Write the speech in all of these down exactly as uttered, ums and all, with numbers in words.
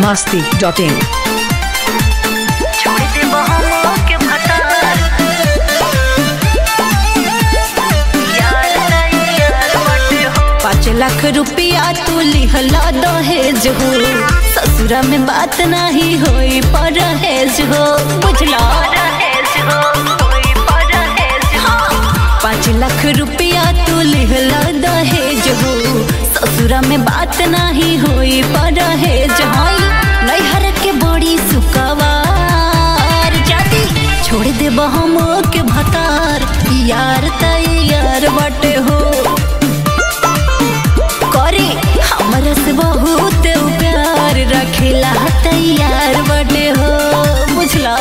मस्ती dot इन। पाँच लाख रुपया तू लिहला दहेज हो, ससुरा में बात नहीं होई परहेज हो, बुझला। पाँच लाख रुपया तू लिहला दहेज हो, ससुरा में बात नहीं होई परहेज हो। नैहर के बड़ी सुकवार जाती छोड़ दे हम के भतार, यार तैयार बटे हो करे हमरा से बहुत प्यार रखेला, तैयार बटे हो, बुझला।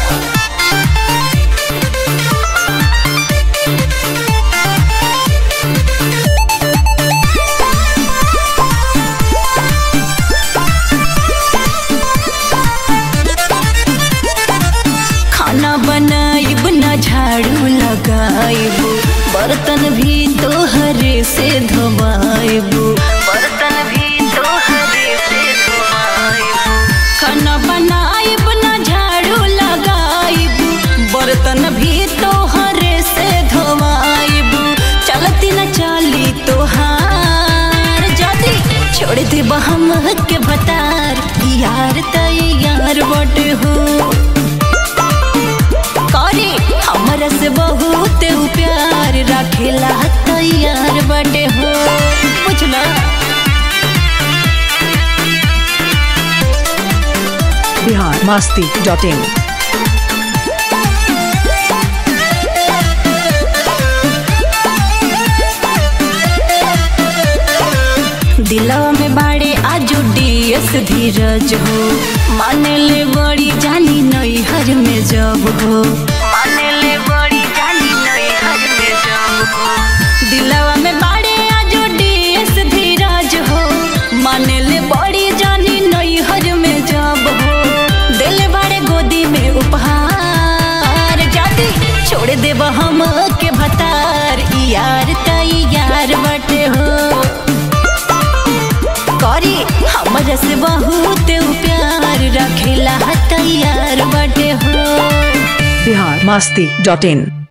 खाना बनाइब ना झाड़ू लगाइब, बर्तन भी तोहरे से धोवाइब, बर्तन भी तोहरे से धोवाइब। खाना बनाइब ना झाड़ू लगाइब, बर्तन भी तोहरे से धोवाइब। चलती न चली तोहार जाती छोड़ दे हम के भतार, यार तैयार बटे हो करे हमरा से बहुत प्यार रखेला, तैयार बटे हो, बुझला। Bihar Masti dot in. दिलवा में बाड़े आजू डीएस धीरज हो, माने ले बड़ी जानी नैहर में जब हो, माने ले बड़ी जानी नैहर में जब हो। दिलवा में बाड़े आजू डीएस धीरज हो, माने ले बड़ी जानी नैहर में जब हो। दिल बाड़े गोदी में उपहार जाती छोड़ दे हम के भतार, यार तैयार बटे हो करे हमरा से बहुत प्यार रखेला, तैयार बटे हो। बिहार मस्ती डॉट इन।